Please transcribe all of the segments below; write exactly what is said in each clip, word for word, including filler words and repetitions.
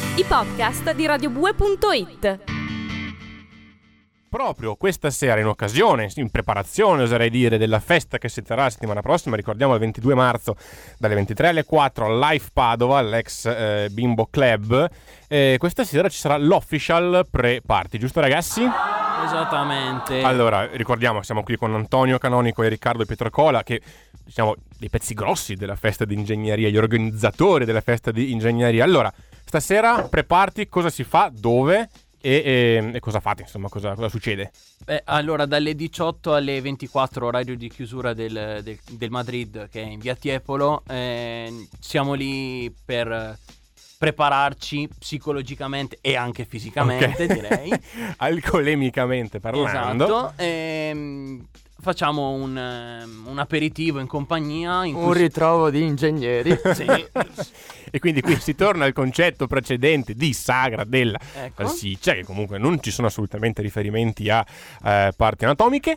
i podcast di radio bue punto it. Proprio questa sera, in occasione, in preparazione oserei dire, della festa che si terrà la settimana prossima, ricordiamo il ventidue marzo dalle ventitré alle quattro al Live Padova, all'ex eh, Bimbo Club, eh, questa sera ci sarà l'official pre-party, giusto ragazzi? Esattamente. Allora, ricordiamo, siamo qui con Antonio Canonico e Riccardo Pietrocola, che diciamo dei pezzi grossi della festa di ingegneria, gli organizzatori della festa di ingegneria. Allora, stasera pre-party, cosa si fa, dove e, e, e cosa fate, insomma, cosa, cosa succede? Beh, allora, dalle diciotto alle ventiquattro, orario di chiusura del, del, del Madrid, che è in via Tiepolo, eh, siamo lì per prepararci psicologicamente e anche fisicamente, okay. Direi. Alcolemicamente parlando. Esatto. Ehm, facciamo un, un aperitivo in compagnia. In un ritrovo di ingegneri. Sì. E quindi qui si torna al concetto precedente di sagra della ecco. salsiccia, che comunque non ci sono assolutamente riferimenti a eh, parti anatomiche.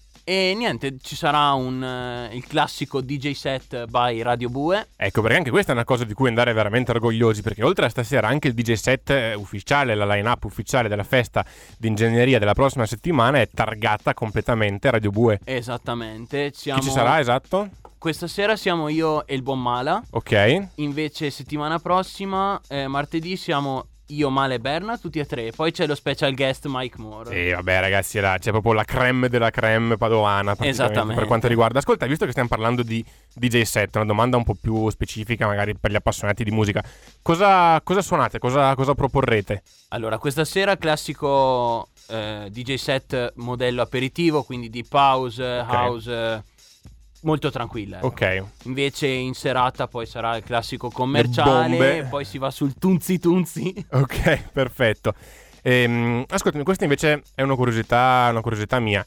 E niente, ci sarà un uh, il classico D J set by Radio Bue. Ecco, perché anche questa è una cosa di cui andare veramente orgogliosi, perché oltre a stasera anche il D J set ufficiale, la line-up ufficiale della festa di ingegneria della prossima settimana è targata completamente Radio Bue. Esattamente. Siamo... Chi ci sarà, esatto? Questa sera siamo io e il buon Mala. Ok. Invece settimana prossima, eh, martedì, siamo io, Mala e Berna, tutti e tre. Poi c'è lo special guest Mike Moore. E vabbè ragazzi, là, c'è proprio la creme della creme padovana esattamente per quanto riguarda. Ascolta, visto che stiamo parlando di D J set, una domanda un po' più specifica magari per gli appassionati di musica. Cosa, cosa suonate? Cosa, cosa proporrete? Allora, questa sera classico eh, D J set modello aperitivo, quindi deep house, okay. house... molto tranquilla. Eh. Ok. Invece in serata poi sarà il classico commerciale e poi si va sul tunzi tunzi. Ok, perfetto. Ehm, ascoltami, questa invece è una curiosità, una curiosità mia.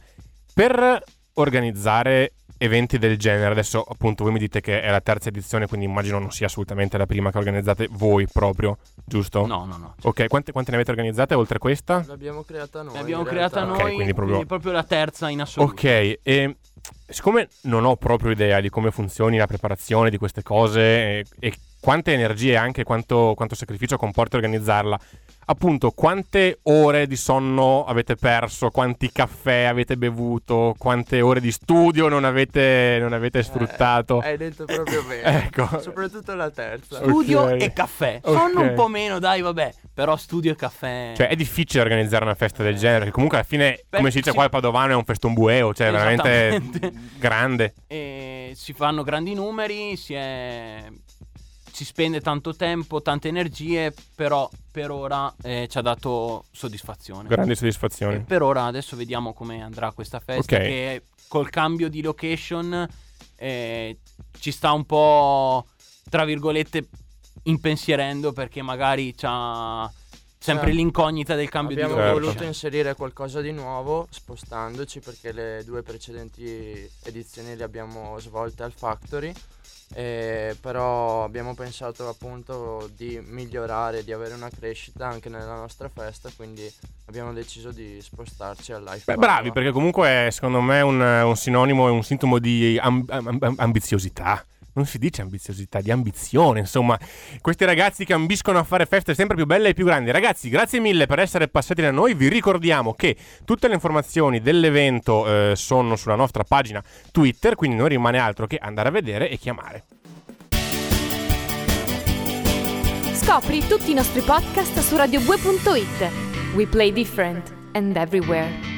Per organizzare eventi del genere, adesso appunto voi mi dite che è la terza edizione, quindi immagino non sia assolutamente la prima che organizzate voi proprio, giusto? No, no, no. Ok, quante, quante ne avete organizzate oltre questa? L'abbiamo creata noi. L'abbiamo creata noi, okay, quindi proprio... quindi proprio la terza in assoluto. Ok, e siccome non ho proprio idea di come funzioni la preparazione di queste cose e, e quante energie e anche quanto, quanto sacrificio comporta organizzarla, appunto quante ore di sonno avete perso, quanti caffè avete bevuto, quante ore di studio non avete, non avete eh, sfruttato? Hai detto proprio bene. Ecco. Soprattutto la terza. Studio okay. e caffè. Okay. Sonno un po' meno, dai, vabbè. Però studio e caffè. Cioè è difficile organizzare una festa del genere, che comunque alla fine, Beh, come si dice si... qua al Padovano, è un feston bueo, cioè veramente grande. E si fanno grandi numeri, si è... si spende tanto tempo, tante energie, però per ora eh, ci ha dato soddisfazione. Grandi soddisfazioni. E per ora adesso vediamo come andrà questa festa, okay. che col cambio di location eh, ci sta un po', tra virgolette, impensierendo, perché magari c'ha sempre sì. l'incognita del cambio Abbiamo di location. Abbiamo voluto inserire qualcosa di nuovo spostandoci, perché le due precedenti edizioni le abbiamo svolte al Factory. Eh, però abbiamo pensato appunto di migliorare, di avere una crescita anche nella nostra festa, quindi abbiamo deciso di spostarci al Live. Beh, bravi, perché comunque è, secondo me un, un sinonimo e un sintomo di amb- amb- ambiziosità. Non si dice ambiziosità, di ambizione, insomma. Questi ragazzi che ambiscono a fare feste sempre più belle e più grandi. Ragazzi, grazie mille per essere passati da noi. Vi ricordiamo che tutte le informazioni dell'evento eh, sono sulla nostra pagina Twitter, quindi non rimane altro che andare a vedere e chiamare. Scopri tutti i nostri podcast su radio bue punto it. We play different and everywhere.